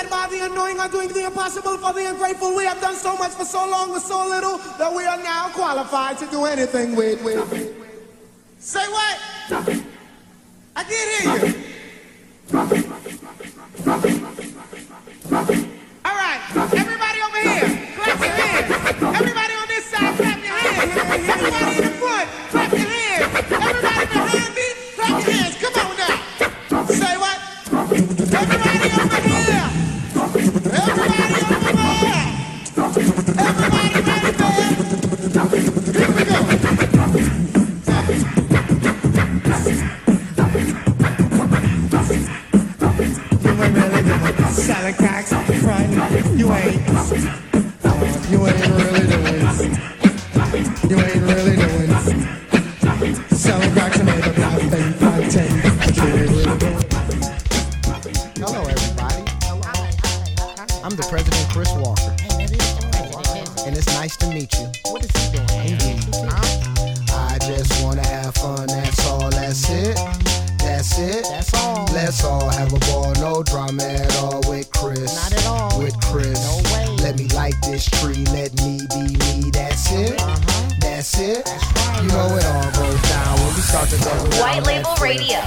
led by the unknowing, are doing the impossible for the ungrateful. We have done so much for so long with so little that we are now qualified to do anything with. Say what? I did hear you. All right, everybody over here, clap your hands. Everybody on this side, clap your hands. Everybody in the front, clap your hands. Everybody behind me, clap your hands. Come on now. Say what? Everybody over here. Everybody over there. Everybody right there. Here we go. You ain't really doing selling cocks up front. You ain't really doing. You ain't really doing selling cocks and make a profit. Hello, everybody. I'm the President Chris Walker, and it's nice to meet you. What is he doing? Indeed. I just wanna have fun. That's all. That's it. That's it. That's all. Let's all have a ball. No drama at all with Chris. Not at all. With Chris. No way. Let me light this tree. Let me be me. That's it. That's it. That's right. You know it all goes down when we start to go. White Label Radio.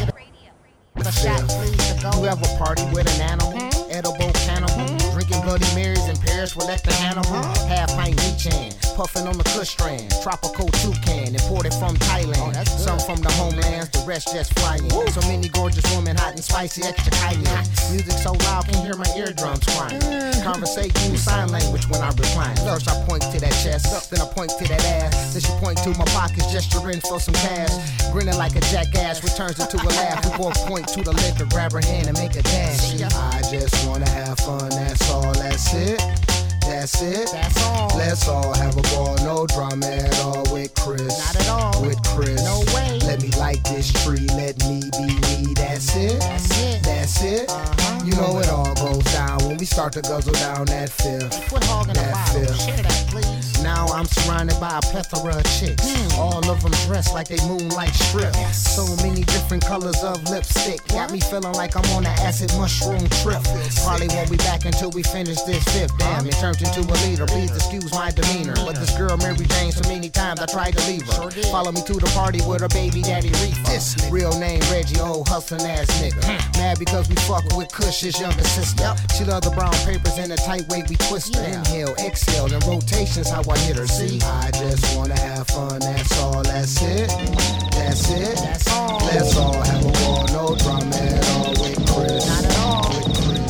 A shot, please, to go. You have a party with an animal, edible cannibal, drinking Bloody Marys in Paris with Lecter Hannibal, half pint Nichan, puffing on the Kush strand, tropical toucan, imported from Thailand, some from the homelands, the rest just flying. So many gorgeous women, hot and spicy, extra cayenne. Music so loud, can hear my eardrums crying. Conversate, use sign language when I recline. First I point to that chest, then I point to that ass, then she point to my pockets, gesturing for some cash. Grinning like a jackass, returns into a laugh. We both point to the liquor, grab her hand and make a dash. I just wanna have fun, that's all, that's it. That's it. That's all. Let's all have a ball, no drama at all with Chris. Not at all. With Chris. No way. Let me light this tree, let me be me. That's it. That's it. That's it. You know it all goes down when we start to guzzle down that fifth. Hey, quit hogging the bottle. Share that, please. Now I'm surrounded by a plethora of chicks. All of them dressed like they moonlight strip. So many different colors of lipstick. Got me feeling like I'm on an acid mushroom trip. Probably won't be back until we finish this fifth. Damn, it turned into a leader. Please excuse my demeanor. But this girl Mary Jane, so many times I tried to leave her. Follow me to the party with her baby daddy Reefer. Real name Reggie, old hustling ass nigga. Mad because we fuck with Kush, his younger sister. She love the brown papers in a tight way we twist her. Inhale, exhale, and rotations how I hit her. See, I just wanna have fun. That's all. That's it. That's it. That's all. Let's all have a ball. No drama at all with Chris. Not at all. With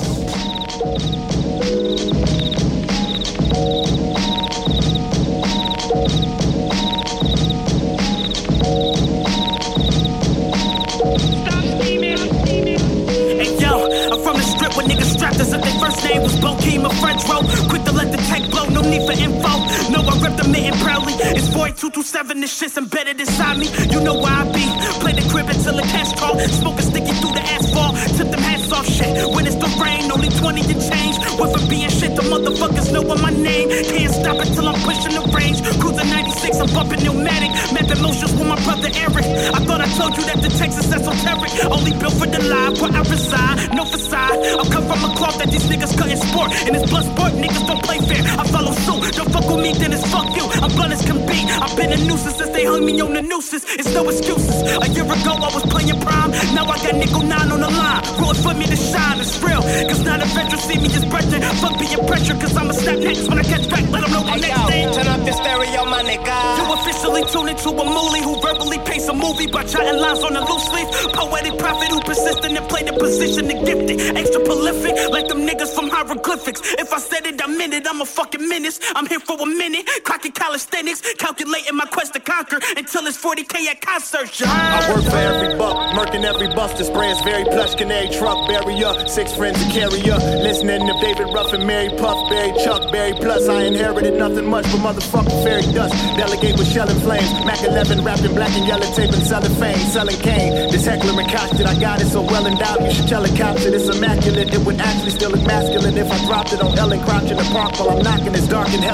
Stop scheming. Hey yo, I'm from the strip where niggas strapped as if their first name was Bokeem or French row. Quick to let the tech blow, no need for info. No, I rep the mitten proudly. It's Void 227, this shit's embedded inside me. You know where I be. Play the crib until the cash call. Smoking sticky through the asphalt. Tip them hats off shit. When it's the rain, only 20 and change. Went from being shit, the motherfuckers know what my name. Can't stop it till I'm pushing the range. Cruising 96, I'm bumping pneumatic. Mapping motions with my brother Eric. I thought I told you that the Texas esoteric. Only built for the live where I reside. No facade. I'm come from a cloth that these niggas couldn't sport. And it's blood sport, niggas don't play fair. I follow suit. Don't fuck with me, then it's fuck you. I'm blunt as can be. I've been a nuisance since they hung me on the nooses. It's no excuses. A year ago I was playing prime. Now I got nickel 9 on the line. Road for me to shine, it's real. Cause now the veterans see me as brethren. Fuck being pressure, cause I'ma snap next when I catch back. Let them know the next day. Turn up the stereo, my nigga. You officially tuned into a moolie who verbally paints a movie by jotting lines on a loose leaf. Poetic prophet who persistent and play the position to gifted. Extra prolific, like them niggas from hieroglyphics. If I said it, I meant it. I'm a fucking menace. I'm here for a minute. Cracking calisthenics, calculating my quest to conquer until it's 40K at concerts. I work for every buck, murking every bust. The spray is very plush, canary truck, barrier. 6 friends to carry up. Listening to David Ruff and Mary Puff, Barry Chuck, Barry Plus. I inherited nothing much but motherfucking fairy dust. Delegate with shell and flames. Mac 11 wrapped in black and yellow tape and selling fame. Selling cane. This heckler and couch that I got it so well endowed. You should tell a cops that it's immaculate. It would actually still look masculine if I dropped it on Ellen Crouch in the park while I'm knocking. It's dark and hell is hot.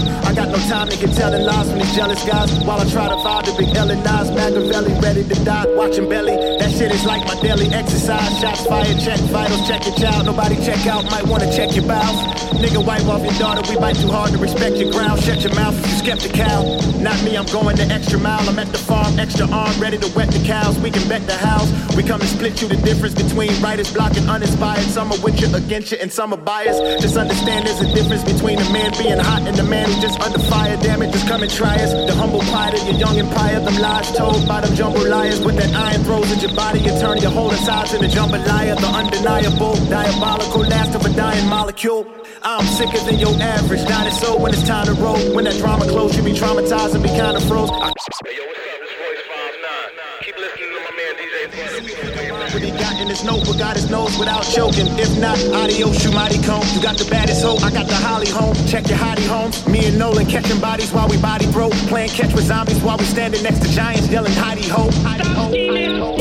I got no time to get telling lies from these jealous guys. While I try to find the big Ellen Nas, Machiavelli ready to die. Watching belly, that shit is like my daily exercise. Shots fired, check vitals, check your child. Nobody check out, might wanna check your bowels. Nigga, wipe off your daughter, we bite too hard to respect your ground. Shut your mouth if you skeptical. Not me, I'm going the extra mile. I'm at the farm, extra arm, ready to wet the cows. We can bet the house. We come to split you the difference between writer's block and uninspired. Some are with you, against you, and some are biased. Just understand there's a difference between a man being hot and the man who's just under fire. Damn it, just come and try us. The humble pie to your young empire. Them lies told by them jumbo liars. With that iron throws at your body, you turn your whole insides into jambalaya. The undeniable, diabolical, last of a dying molecule. I'm sicker than your average dinosaur when it's time to roll. When that drama close, you be traumatized and be kinda froze. Hey, yo, what's up? This Royce 5'9". Keep listening to my man DJ Butter. What he got in his notebook, got his nose without choking. If not, adios, you mighty cone. You got the baddest hoe, I got the Holly home. Check your hottie homes. Me and Nolan catching bodies while we body broke. Playing catch with zombies while we standing next to giants yelling hidey ho, hidey ho, hidey ho.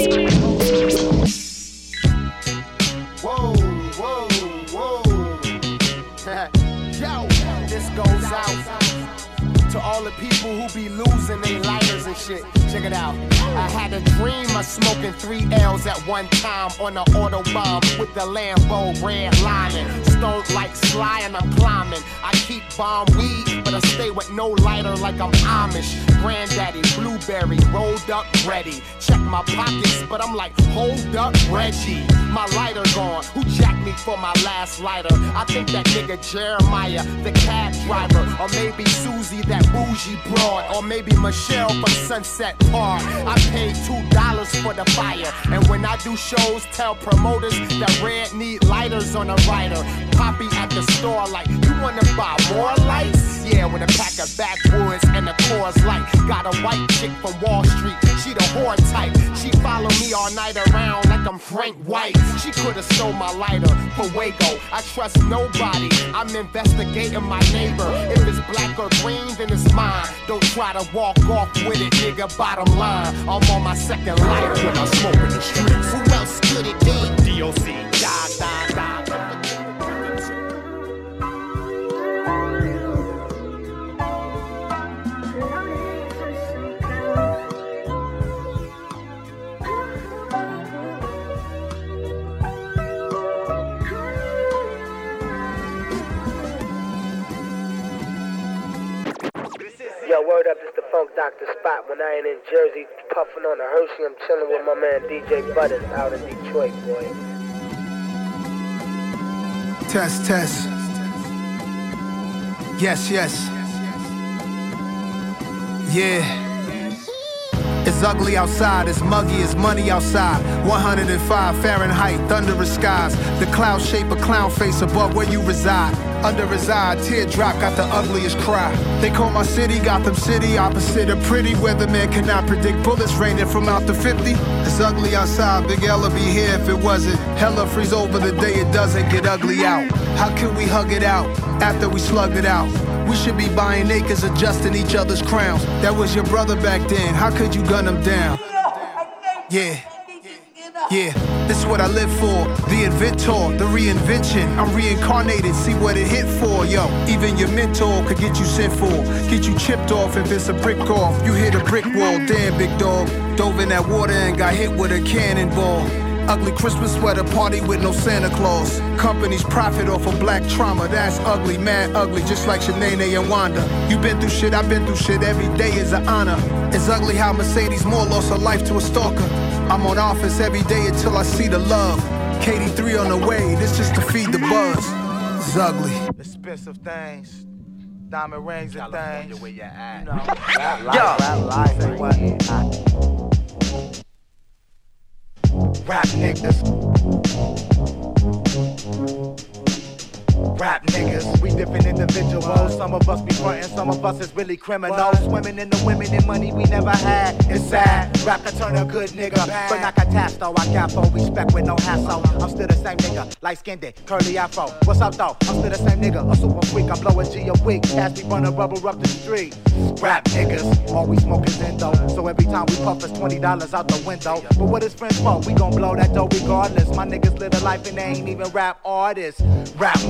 Whoa, whoa, whoa. Yo, this goes out to all the people who be losing their lighters and shit. Check it out. I had a dream of smoking 3 L's at one time on the Autobahn with the Lambo red lining. Stoned like Sly and I'm climbing. I keep bomb weed, but I stay with no lighter like I'm Amish. Granddaddy, blueberry, rolled up, ready. Check my pockets, but I'm like, hold up, Reggie. My lighter gone. Who jacked me for my last lighter? I think that nigga Jeremiah, the cab driver. Or maybe Susie, that bougie broad. Or maybe Michelle from Sunset Park. I paid $2 for the fire. And when I do shows, tell promoters that Red need lighters on a rider. Poppy at the store like, you wanna buy more lights? Yeah, with a pack of backwoods and a Coors Light. Got a white chick from Wall Street, she the whore type. She follow me all night around like I'm Frank White. She could've stole my lighter for Waco. I trust nobody, I'm investigating my neighbor. If it's black or green, then it's mine. Don't try to walk off with it, nigga, bottom line. I'm on my second lighter when I smoke in the streets. Who else could it be? DOC. Yo, word up, it's the Funk Doctor spot. When I ain't in Jersey, puffing on a Hershey, I'm chilling with my man DJ Butters out in Detroit, boy. Test, test. Yes, yes. Yeah. It's ugly outside, it's muggy, it's money outside. 105 Fahrenheit, thunderous skies. The cloud shape a clown face above where you reside. Under his eye, teardrop got the ugliest cry. They call my city Gotham City, opposite of pretty. Weatherman cannot predict bullets raining from out the 50. It's ugly outside, Big Ella be here if it wasn't. Hella freeze over the day it doesn't get ugly out. How can we hug it out after we slugged it out? We should be buying acres, adjusting each other's crowns. That was your brother back then, how could you gun him down? Yeah. Yeah, this is what I live for. The inventor, the reinvention. I'm reincarnated, see what it hit for, yo. Even your mentor could get you sent for. Get you chipped off if it's a brick off. You hit a brick wall, damn big dog. Dove in that water and got hit with a cannonball. Ugly Christmas sweater party with no Santa Claus. Companies profit off of black trauma. That's ugly, mad ugly, just like Shanae and Wanda. You been through shit, I've been through shit. Every day is an honor. It's ugly how Mercedes Moore lost her life to a stalker. I'm on offense every day until I see the love. KD3 on the way, this just to feed the buzz. It's ugly. Expensive things, diamond rings and things. Where you at? You know. Rap niggas. Rap niggas, we different individuals. Some of us be frontin', some of us is really criminals. Swimming in the women and money we never had. It's sad, rap can turn a good nigga, but not catastro. I got full respect with no hassle. I'm still the same nigga, light skinned, curly afro. What's up though? I'm still the same nigga, a super freak. I blow a G a week, cash me running rubber up the street. Rap niggas, all we smoke is Indo. So every time we puff, it's $20 out the window. But what is friends for? We gon' blow that dough regardless. My niggas live a life and they ain't even rap artists. Rap money.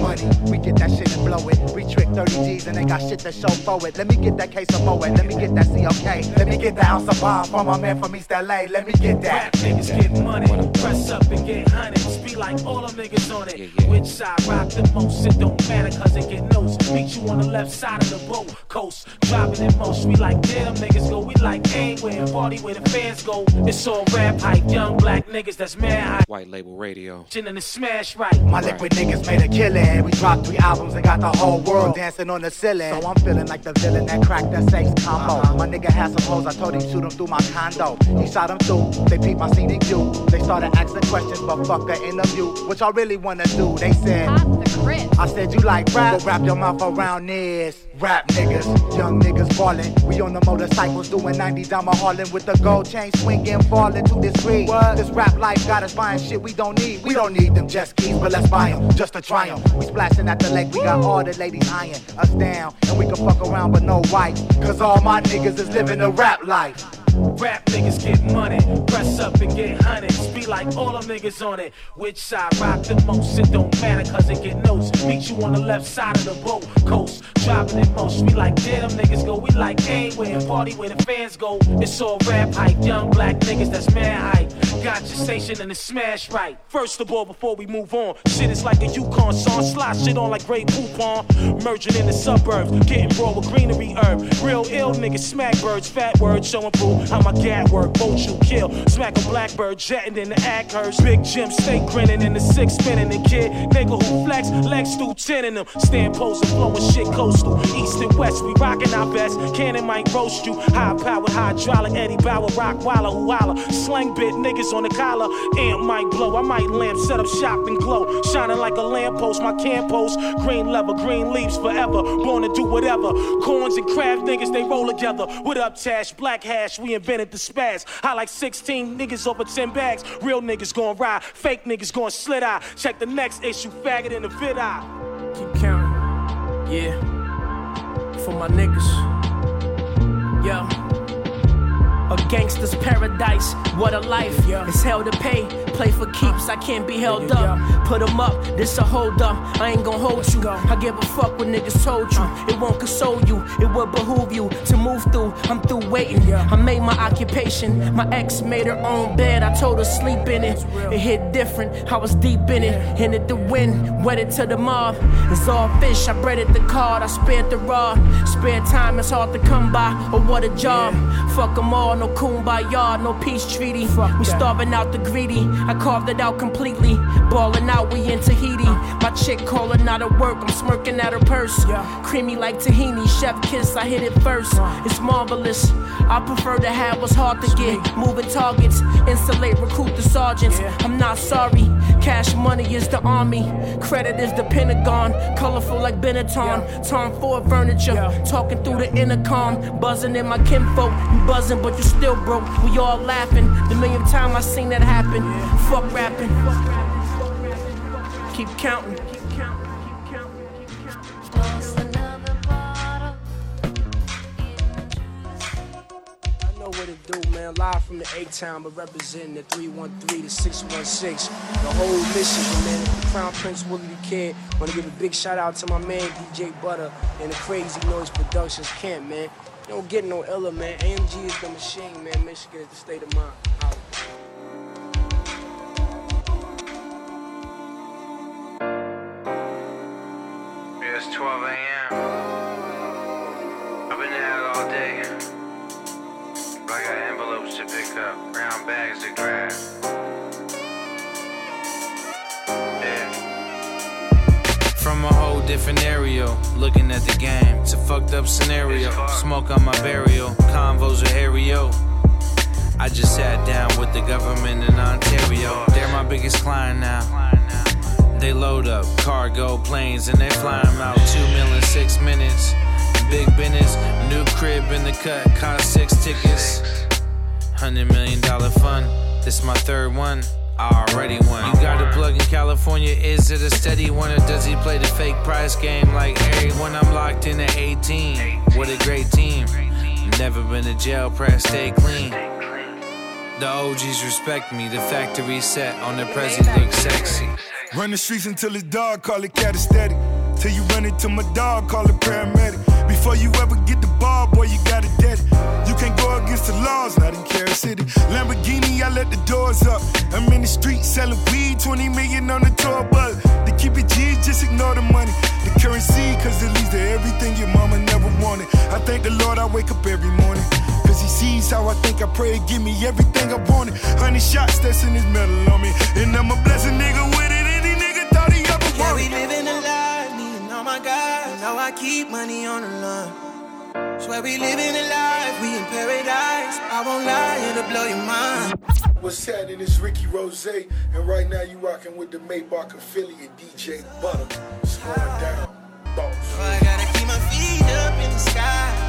We get that shit and blow it. We trick 30 G's and they got shit to show for it. Let me get that case of Moet. Let me get that COK. Let me get the ounce of bomb from my man from East LA. Let me get that. Rap niggas get money, press up and get hundreds. Be like all them niggas on it. Which side rock the most? It don't matter cause it get notes. Meet you on the left side of the boat coast. Driving in most. We like where them niggas go. We like anywhere. Party where the fans go. It's all rap hype. Young black niggas that's mad hype. White Label Radio. Chin in the smash right. My liquid niggas made a killing. We dropped 3 albums and got the whole world dancing on the ceiling. So I'm feeling like the villain that cracked that Ace combo. My nigga had some hoes. I told him shoot him through my condo. He shot him through. They peeped my scenic view. They started asking questions, but fuck a interview. What y'all really wanna do? They said, Pop the grip. I said, you like rap? Go wrap your mouth around this. Rap niggas, young niggas ballin'. We on the motorcycles doing 90 down my Harlem with the gold chain swinging, falling to this degree. This rap life got us buying shit we don't need. We don't need them jet skis, but let's buy them just to try them. We splashing at the lake, we got all the ladies eyeing us down, and we can fuck around with no wife, cause all my niggas is living a rap life. Rap niggas get money, press up and get hundreds. Be like all them niggas on it. Which side rock the most? It don't matter cause it get notes. Meet you on the left side of the boat coast. Driving in most. We like there them niggas go. We like anywhere. Party where the fans go. It's all rap hype. Young black niggas that's mad hype. Got your station and it's smash right. First of all, before we move on, shit is like a Yukon song. Slide shit on like Grey Poupon. Merging in the suburbs. Getting raw with greenery herb. Real ill niggas smack birds. Fat words showing proof. How my gat work, boat you kill. Smack a blackbird, jetting in the Ackhurst. Big Jim stay grinning in the 6 spinning. The kid, nigga who flex, legs through 10 in them. Stand posing, flowing shit coastal. East and west, we rockin' our best. Cannon might roast you. High powered, hydraulic, Eddie Bauer, rock waller, who holler. Slang bit, niggas on the collar. Amp might blow, I might lamp, set up shop and glow. Shining like a lamppost, my camp post. Green leather, green leaves forever. Born to do whatever. Corns and craft niggas, they roll together. What up, Tash? Black hash, we invented the spaz. I like 16 niggas over 10 bags. Real niggas gon' ride, fake niggas gon' slit eye. Check the next issue, faggot in the vid eye. Keep counting, yeah. For my niggas, yo. A gangster's paradise, what a life. It's hell to pay, play for keeps, I can't be held up. Put them up, this a hold up, I ain't gon' hold you. I give a fuck what niggas told you. It won't console you, it will behoove you to move through. I'm through waiting, I made my occupation. My ex made her own bed, I told her sleep in it. It hit different, I was deep in it. In it the wind, wet it to the mob. It's all fish, I breaded the card, I spared the raw. Spare time, it's hard to come by, or what a job. Fuck them all, no kumbaya, no peace treaty. We starving out the greedy, I carved it out completely. Balling out, we in Tahiti. My chick calling out of work, I'm smirking at her purse. Creamy like tahini, chef kiss, I hit it first. It's marvelous, I prefer to have what's hard to get. Moving targets, insulate, recruit the sergeants. I'm not sorry, cash money is the army. Credit is the Pentagon, colorful like Benetton. Tom Ford furniture, talking through the intercom. Buzzing in my kinfolk, you buzzing but you still broke. We all laughing, the millionth time I seen that happen. Fuck rapping, keep counting. I know what it do, man. Live from the A-Town, but representing the 313 to 616. The whole mission, man. The Crown Prince Willie the Kid. Want to give a big shout out to my man DJ Butter and the Crazy Noise Productions camp, man. You don't get no iller, man. AMG is the machine, man. Michigan is the state of mind. Out. Yeah, it's 12 a.m. I've been out all day. But I got envelopes to pick up, brown bags to grab. From a whole different area, looking at the game. It's a fucked up scenario. Smoke on my burial, convos with Harry-O. I just sat down with the government in Ontario. They're my biggest client now. They load up cargo planes and they fly them out. 2 million, 6 minutes. Big business, new crib in the cut, cost 6 tickets. $100 million fund, this my third one. I already won. You got a plug in California, is it a steady one or does he play the fake price game like everyone? I'm locked in at 18. What a great team. Never been to jail, press stay clean. The OGs respect me, the factory set on the Prezi look sexy. Run the streets until it's dark, call it cat steady. Till you run into my dog, call a paramedic. Before you ever get the ball, boy, you got it dead. You can't go against the laws, not in Carol City. Lamborghini, I let the doors up. I'm in the street selling weed, 20 million on the tour bus. To keep it G, just ignore the money. The currency, cause it leads to everything your mama never wanted. I thank the Lord I wake up every morning. Cause he sees how I think, I pray, give me everything I wanted. 100 shots, that's in his medal on me. And I'm a blessed nigga with it, any nigga thought he ever wanted. Yeah, we living a life, me and all my guys. Now I keep money on the line. Swear we living a life, we in paradise. I won't lie, it'll blow your mind. What's happening? It's Ricky Rose, and right now you rocking with the Maybach affiliate DJ Butter. It's going down, boss. I gotta keep my feet up in the sky.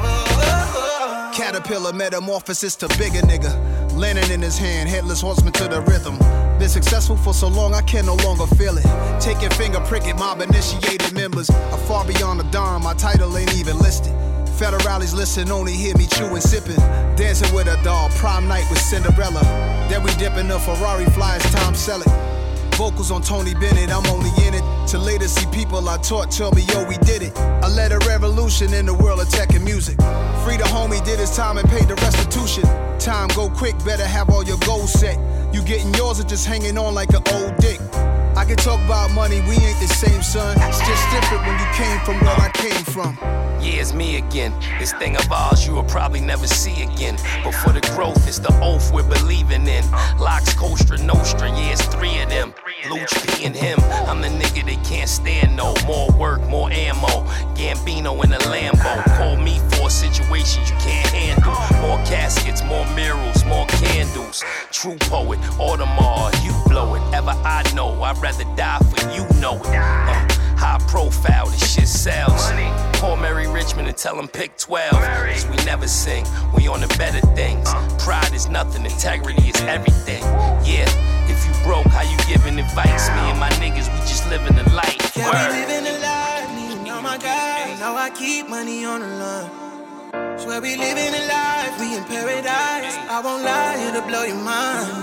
Caterpillar metamorphosis to bigger nigga. Lantern in his hand, headless horseman to the rhythm. Been successful for so long, I can no longer feel it. Take your finger, prick it, mob initiated members are far beyond the dawn, my title ain't even listed. Federales listen, only hear me chewing, sipping. Dancing with a doll, prom night with Cinderella. Then we dip in the Ferrari flies, Tom Selleck. Vocals on Tony Bennett, I'm only in it to later see people I taught tell me, yo, we did it. I led a revolution in the world of tech and music. Free the homie, did his time and paid the restitution. Time go quick, better have all your goals set. You getting yours or just hanging on like an old dick. I can talk about money, we ain't the same, son. It's just different when you came from where I came from. Yeah, it's me again. This thing of ours you will probably never see again. But for the growth, it's the oath we're believing in. Locks, Kostra, Nostra, yeah, it's 3 of them. Luch P and him, I'm the nigga they can't stand no. More work, more ammo. Gambino in a Lambo. Call me for situations you can't handle. More caskets, more murals, more candles. True poet, Audemars, you blow it. Ever I know, I'd rather die for you know it. High profile, this shit sells. Call Mary Richmond and tell him pick 12. Cause we never sing, we on the better things. Pride is nothing, integrity is everything. Yeah, if you broke, how you giving advice? Me and my niggas, we just living the life. Yeah, we living a life, me and all my guys. Now I keep money on the line. Swear we living a life, we in paradise. I won't lie, it'll blow your mind.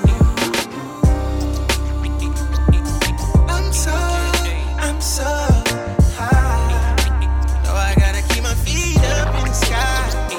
I'm so high. No, I gotta keep my feet up in the sky.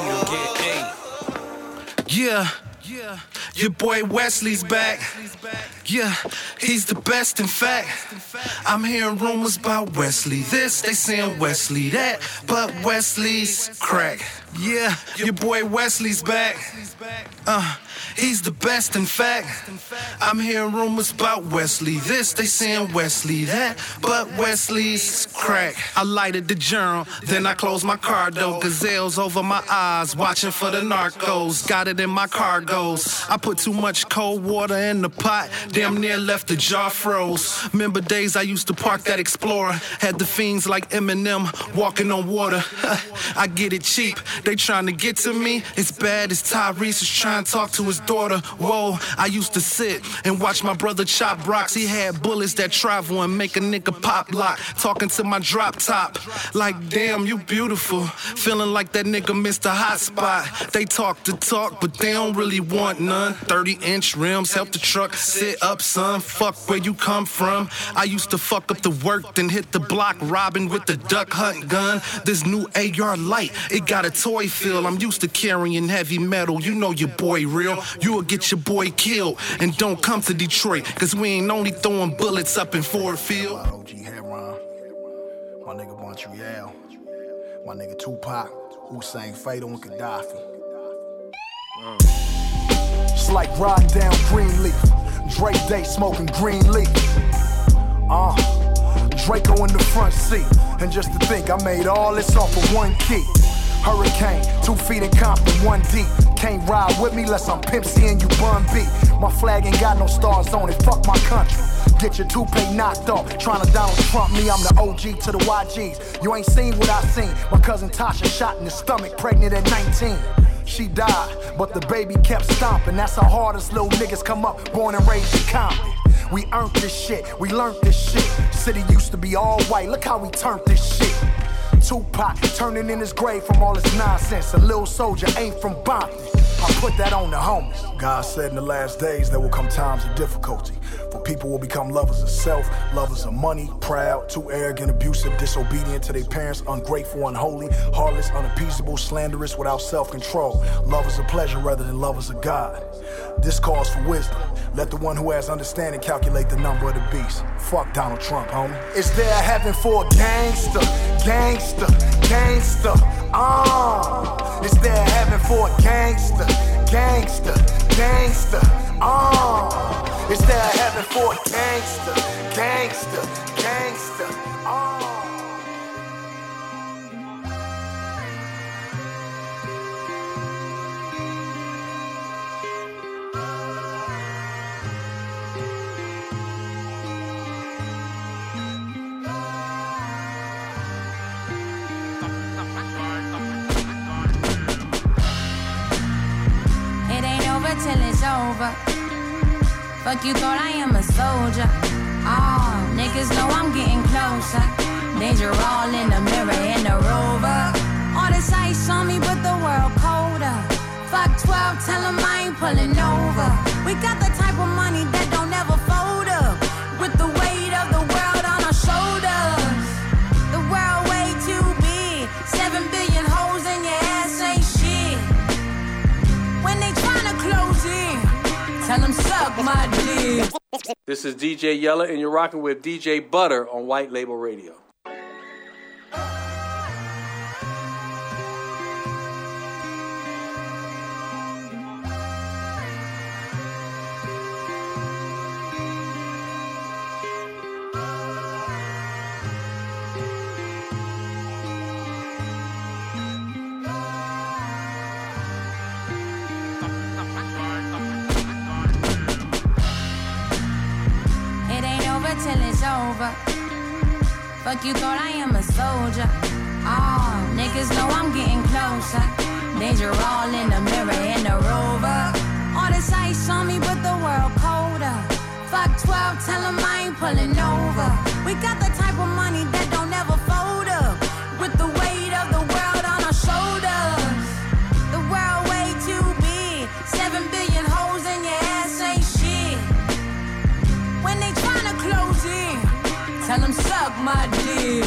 Yeah, your boy Wesley's back. Yeah, he's the best, in fact. I'm hearing rumors about Wesley this, they saying Wesley that, but Wesley's crack. Yeah, your boy Wesley's back. He's the best, in fact. I'm hearing rumors about Wesley this, they saying Wesley that, but Wesley's crack. I lighted the journal, then I closed my car door. Gazelles over my eyes, watching for the narcos. Got it in my cargoes. I put too much cold water in the pot, damn near left the jar froze. Remember days I used to park that Explorer, had the fiends like Eminem walking on water. I get it cheap, they trying to get to me. It's bad as Tyrese is trying to talk to his daughter. Whoa, I used to sit and watch my brother chop rocks. He had bullets that travel and make a nigga pop lock. Talking to my drop top, like damn, you beautiful. Feeling like that nigga Mr. Hot Spot. They talk the talk, but they don't really want none. 30-inch rims, help the truck sit up, son. Fuck where you come from. I used to fuck up the work, then hit the block robbing with the duck hunt gun. This new AR light, it got a toy feel. I'm used to carrying heavy metal, you know your boy real. You'll get your boy killed, and don't come to Detroit, cause we ain't only throwing bullets up in Ford Field. OG Heron, my nigga Montreal, my nigga Tupac, Hussein Fatal and Gaddafi. It's like riding down Greenleaf, Drake Day smoking green leaf. Draco in the front seat, and just to think I made all this off of one key. Hurricane, 2 feet in Compton, 1 deep. Can't ride with me unless I'm Pimp C and you Bun B. My flag ain't got no stars on it, fuck my country. Get your toupee knocked off, tryna Donald Trump me, I'm the OG to the YGs. You ain't seen what I seen, my cousin Tasha shot in the stomach, pregnant at 19. She died, but the baby kept stomping. That's how hard us little niggas come up, born and raised in Compton. We earned this shit, we learned this shit. City used to be all white, look how we turned this shit. Tupac turning in his grave from all his nonsense. A little soldier ain't from Bompton. I put that on the homies. God said in the last days there will come times of difficulty. For people will become lovers of self, lovers of money, proud, too arrogant, abusive, disobedient to their parents, ungrateful, unholy, heartless, unappeasable, slanderous, without self-control, lovers of pleasure rather than lovers of God. This calls for wisdom. Let the one who has understanding calculate the number of the beast. Fuck Donald Trump, homie. Is there a heaven for a gangster? Gangster, gangster, Is there a heaven for a gangster? Gangster, gangster, Is there a heaven for a gangster? Gangster, gangster, Till it's over. Fuck, you thought I am a soldier. Niggas know I'm getting closer. Danger all in the mirror in the Rover. All this ice on me, but the world colder. Fuck 12, tell them I ain't pulling over. We got the type of money that don't ever fold up. With the weight of the world on our shoulders. The world way too big. 7 billion holes in your ass ain't shit. When they tryna close in, tell them suck my dick. This is DJ Yella, and you're rocking with DJ Butter on White Label Radio. Till it's over. Fuck, you thought I am a soldier. Niggas know I'm getting closer. Danger all in the mirror in the Rover. All this ice on me, but the world colder. Fuck 12, tell them I ain't pulling over. We got the type of money that don't ever fold up. With the weight of the world on our shoulders. The world way too big. 7 billion holes in your ass ain't shit. When they tryna close in, tell them suck my dick.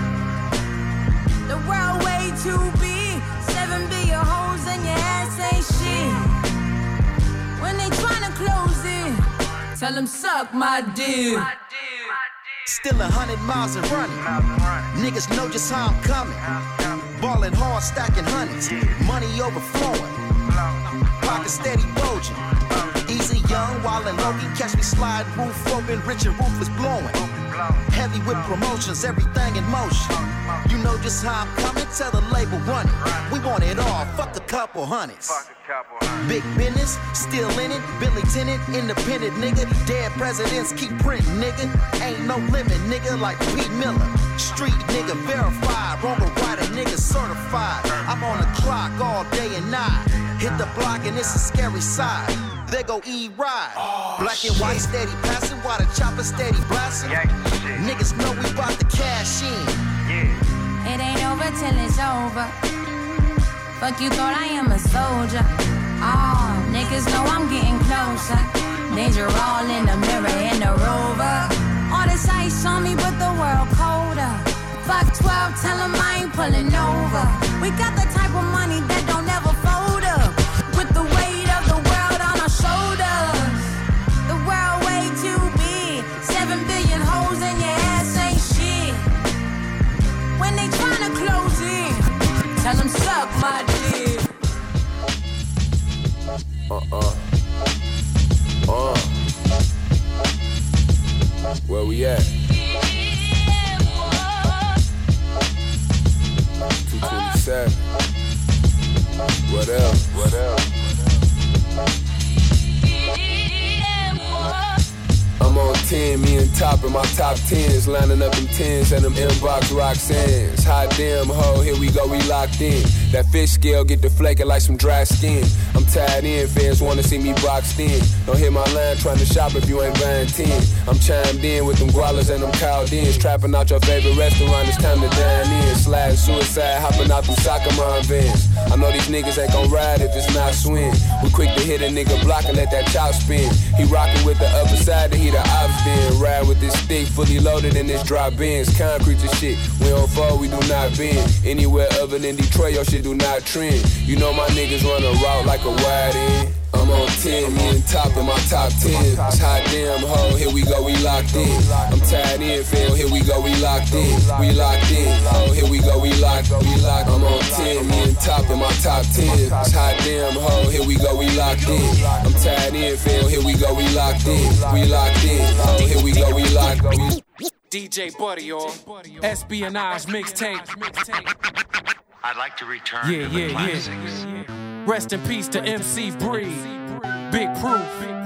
The world way too big. 7 billion holes in your ass ain't shit. When they tryna close in, tell them suck my dick. Still 100 miles and running. Niggas know just how I'm coming. Ballin' hard, stacking hundreds. Money overflowing. Pocket steady bulging. Easy young, wildin' Loki. Catch me slide, roof open, rich and roof is blowing. Heavy with promotions, everything in motion. You know just how I'm coming, tell the label run it. We want it all, fuck a couple hundreds. Big business, still in it. Billy Tennant, independent nigga. Dead presidents keep printing, nigga. Ain't no limit, nigga, like Pete Miller. Street nigga verified, wrong or right, a nigga certified. I'm on the clock all day and night. Hit the block and it's a scary side. There go E-Ride. Black and white steady passing while the chopper steady blasting. Niggas know we bout to cash in. It ain't over till it's over. Fuck, you thought I am a soldier. Niggas know I'm getting closer. Danger all in the mirror in the Rover. All this ice on me, but the world colder. Fuck 12, tell them I ain't pulling over. We got the type of money that don't ever fold up. With the weight of the world on our shoulders. The world way too big. 7 billion holes in your ass ain't shit. When they tryna close in, tell them suck my dick. Where we at? 227. What else? What else? I'm on 10, me and Top in my top 10s, lining up in 10s and them inbox Roxanne's. Hot damn ho, here we go, we locked in. That fish scale get deflated like some dry skin. I'm tied in, fans wanna see me boxed in. Don't hit my line trying to shop if you ain't buying 10. I'm chimed in with them gualas and them cowdins. Trapping out your favorite restaurant, it's time to dine in. Slide suicide, hopping out them soccer mom vans. I know these niggas ain't gon' ride if it's not swing. We quick to hit a nigga block and let that chop spin. He rockin' with the other side, he the ops then. Ride with this stick, fully loaded in this drop Benz. Concrete and shit. We don't fall, we do not bend. Anywhere other than Detroit, your shit do not trend. You know my niggas run a route like a wide end. I'm on 10, me and top in my top 10. It's hot damn ho, here we go, we locked in. I'm tied in, fam, here we go, we locked in. We locked in, oh, here we go, we locked. I'm on 10, me and top in my top 10. It's hot damn ho, here we go, we locked in. I'm tied in, fam, here we go, we locked in. We locked in, oh, here we go, we locked. DJ Buddy, y'all. Espionage mixtape. I'd like to return to the classics. Rest in peace to MC Breed. Big Proof.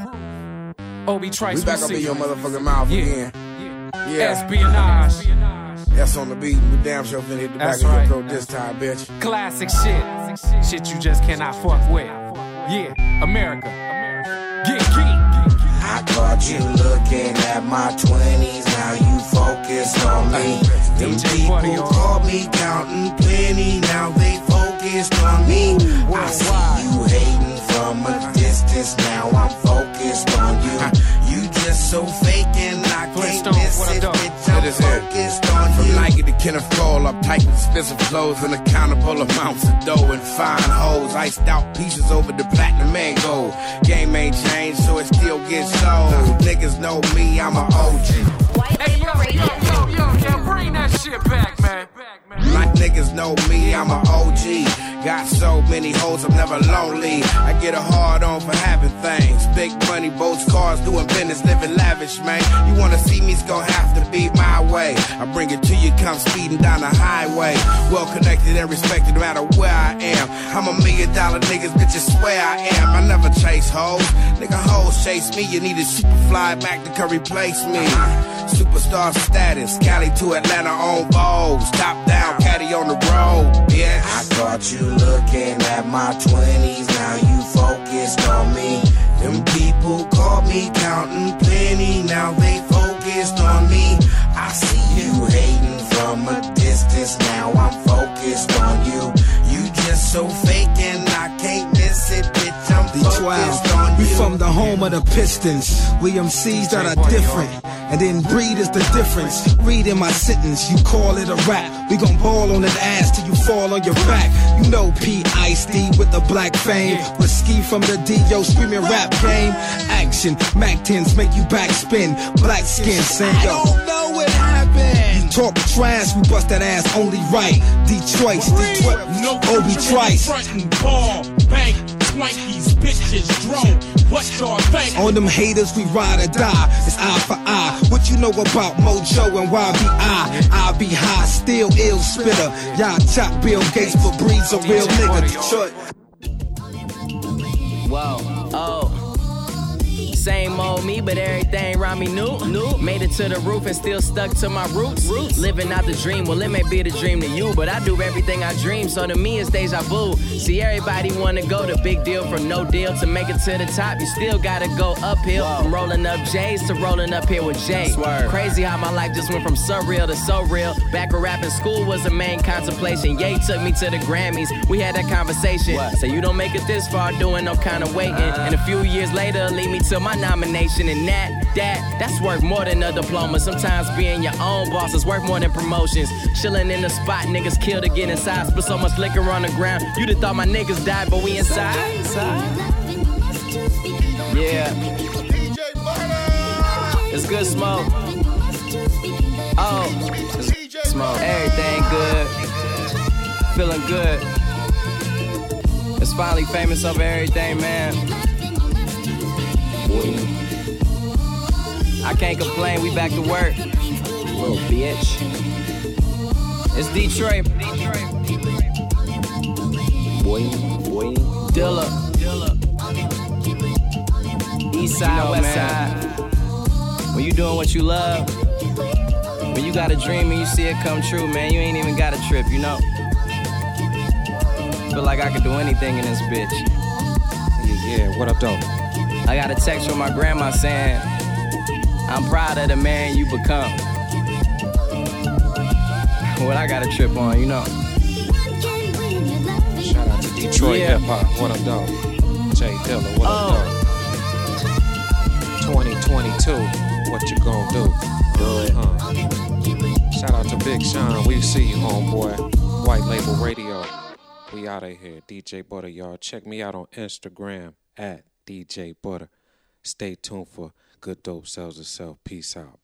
Obi Trice. We back up in your motherfucking mouth again. Yeah. Espionage. That's on the beat. We damn sure finna hit the back of your throat this time, bitch. Classic shit. Shit you just cannot fuck with. Yeah, America. Get geek. I caught you looking at my 20s, now you focused on me. Them people called me counting plenty, now they focused on me. I see you hating from a distance, now I'm focused on you. You just so fake and I can't miss it, bitch, I'm focused on you. From Nike to Kenneth Cole, I'm tight with expensive clothes and accountable amounts of dough and fine hoes. Iced out pieces over the platinum mango. Game ain't changed, so it still gets sold. Niggas know me, I'm an OG. Hey, yo, bring that shit back, man. My niggas know me, I'm an OG. Got so many hoes, I'm never lonely. I get a hard on for having things. Big money, boats, cars, doing business, living lavish, man. You wanna see me's gonna have to be my way. I bring it to you, come speeding down the highway. Well connected and respected no matter where I am. I'm $1 million niggas, bitches swear I am. I never chase hoes. Nigga, hoes chase me. You need a super fly Mac that can replace me. Superstar status, Cali to Atlanta on Vogue. Top down, caddy on the road, yeah. I caught you looking at my 20s, now you focused on me. Them people called me counting plenty, now they focused on me. I see you hating from a distance, now I'm focused on you. You just so fake and I can't miss it, bitch, I'm focused on you. We from the home of the Pistons, we MCs that are different. And then breed is the difference. Read in my sentence, you call it a rap. We gon' ball on that ass till you fall on your back. You know P.I.C.D. with the black fame. With Ski from the D.O. screaming rap game. Action, Mac 10s make you backspin. Black skin, say yo. I don't know what happened. You talk trash, we bust that ass only right. Detroit, Obi Trice. Ball, bank, Twankies, bitches, drone. What y'all think? On them haters, we ride or die. It's eye for eye. What you know about Mojo and YBI? I be high, still ill spitter. Y'all chop Bill Gates for breeds a real nigga. Detroit. Whoa, oh. Same old me, but everything around me new. Made it to the roof and still stuck to my roots. Living out the dream, well it may be the dream to you, but I do everything I dream, so to me it's deja vu. See, everybody wanna go the big deal from no deal to make it to the top. You still gotta go uphill. From rolling up J's to rolling up here with Jay. Crazy how my life just went from surreal to so real. Back when rapping school was the main contemplation. Ye took me to the Grammys, we had that conversation. So you don't make it this far doing no kind of waiting. And a few years later, lead me to my nomination, and that's worth more than a diploma. Sometimes being your own boss is worth more than promotions. Chilling in the spot, niggas kill to get inside. Split so much liquor on the ground, you'd have thought my niggas died, but we inside. Yeah. It's good smoke. Oh, it's smoke. Everything good. Feeling good. It's finally famous over everything, man. I can't complain, we back to work. Little bitch. It's Detroit. Boy. Dilla. East side, west side. When you doing what you love, when you got a dream and you see it come true, man, you ain't even got a trip, you know? Feel like I could do anything in this bitch. Yeah, what up, though? I got a text from my grandma saying, I'm proud of the man you become. What I got a trip on, you know. Shout out to Detroit hip hop. What up, dog? Jay Dilla. What up, dog? 2022. what you gon' do? Do it. Shout out to Big Sean. We see you, homeboy. White Label Radio. We out of here. DJ Butter, y'all. Check me out on Instagram at DJ Butter. Stay tuned for Good Dope Sells Itself. Peace out.